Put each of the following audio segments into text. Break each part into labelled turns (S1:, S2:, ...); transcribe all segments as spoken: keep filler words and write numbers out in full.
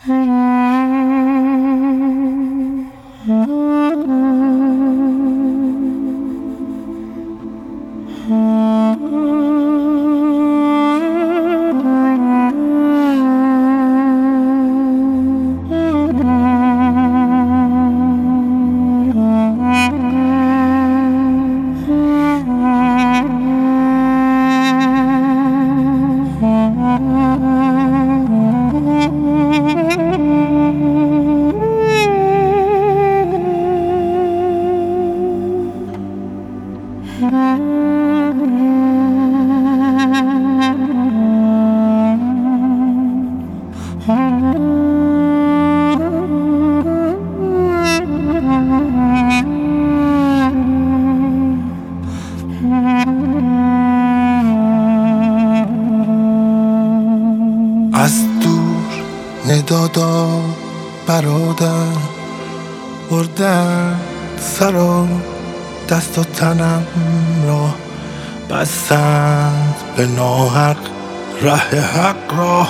S1: از دور ندادا برادر بردن سر و دست و تنم را، بستند به ناحق ره حق را،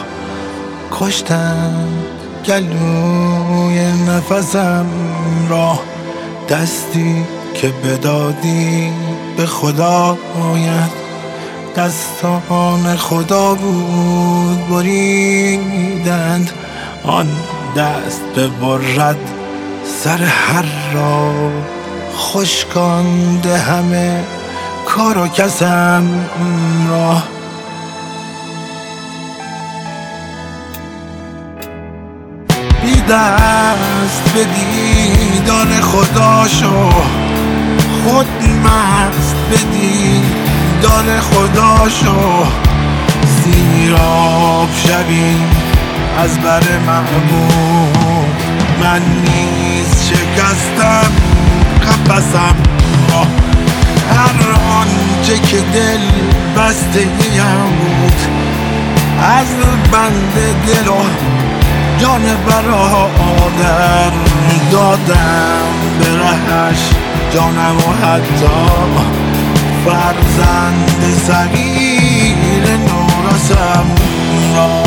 S1: کشتند گلوی نفسم را. دستی که بدادی به خدا آید، دستان خدا بود بریدند. آن دست ببرد سر هر را، خشکانده همه کار و کسم را. بی دست به دیدار خدا شو، خود مست به دیدار خدا شو. سیراب شوی از بر محبوب، من نیز شکستم قفسم را. هر آنچه که دل بسته ایم بود، از بند دل و جان برادر دادم به رهش جانم و حتی فرزند صغیر نورسم را.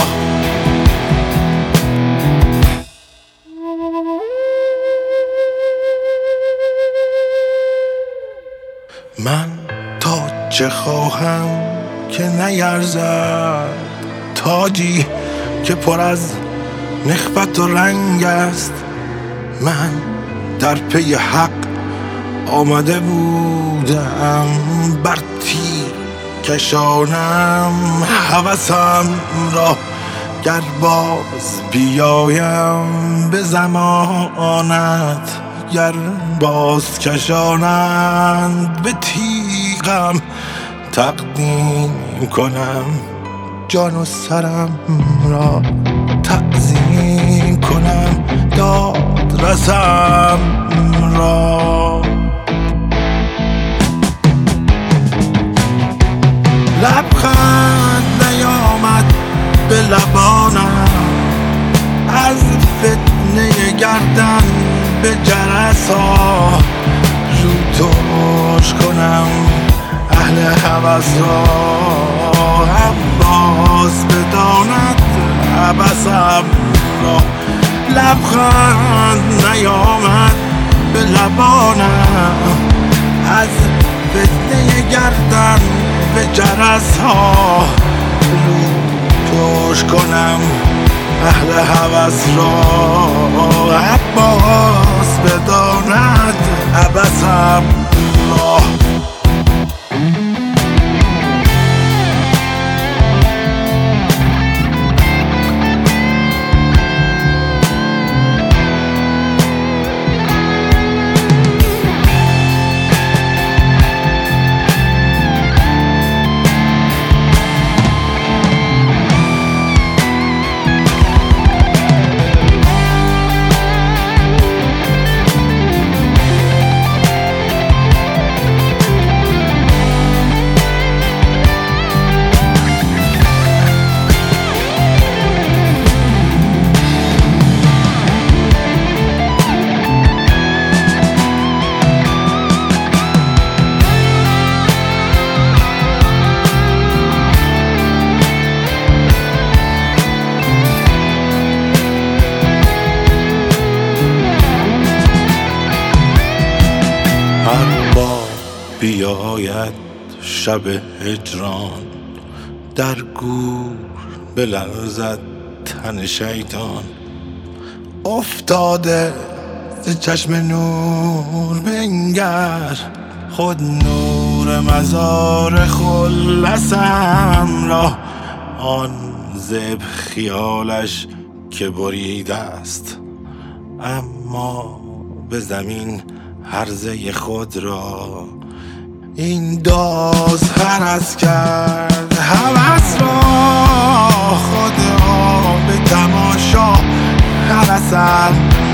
S1: من تا چه خواهم که نیرزد، تاجی که پر از نخوت و رنگ است. من در پی حق آمده بودم، بر تیر کشانم هوسم را. گر باز بیایم به زمانت، گر باز کشانند به تیغم، تقدیم کنم جان و سرم را. تعظیم کنم داد رسم را. لبخند نیامد به لبانم، از فتنه گردن به جرس ها. رو توش کنم اهل هوس را، عباس بداند عبسم را. لبخند نیامد به لبانم، از فتنه گردن به جرس ها. رو توش کنم اهل هوس را، عباس بداند عبسم را. بیاید شب هجران، در گور بلرزد تن شیطان. افتاده ز چشم نور بنگر، خود نور مزار خلصم را. آن زب خیالش که بریده است، اما به زمین هرزه خود را. این داز هرس کرد هوس را، خود را به تماشا هرسم